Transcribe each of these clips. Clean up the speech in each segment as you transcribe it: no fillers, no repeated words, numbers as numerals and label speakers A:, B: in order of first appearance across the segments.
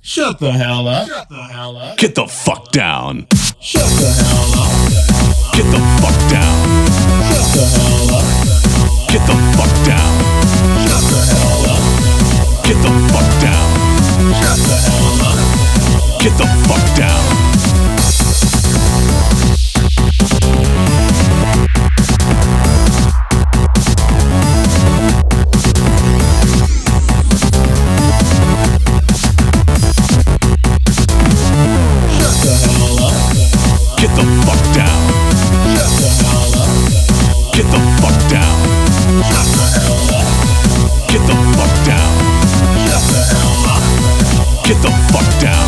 A: Shut the hell up. Shut the hell up.
B: Get the fuck down.
A: Shut the hell up.
B: Get the fuck down.
A: Shut the hell up.
B: Get the fuck down.
A: Shut the hell up.
B: Get the fuck down.
A: Shut the hell up.
B: Get the fuck down. Get the fuck down.
A: Shut the hell up.
B: Get the fuck down.
A: Shut the hell up.
B: Get the fuck down.
A: Shut the hell up.
B: Get the fuck down.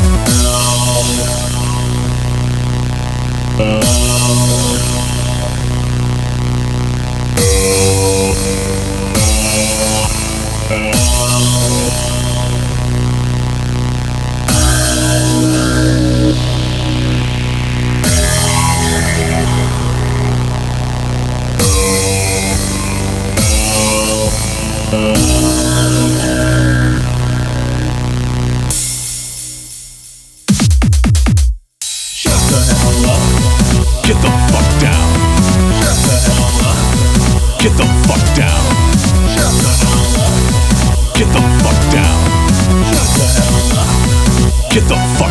A: Shut the hell up.
B: Get the fuck down.
A: Shut the hell up.
B: Get the fuck down.
A: Shut the hell up.
B: Get the fuck down.
A: Shut the hell up.
B: Get the fuck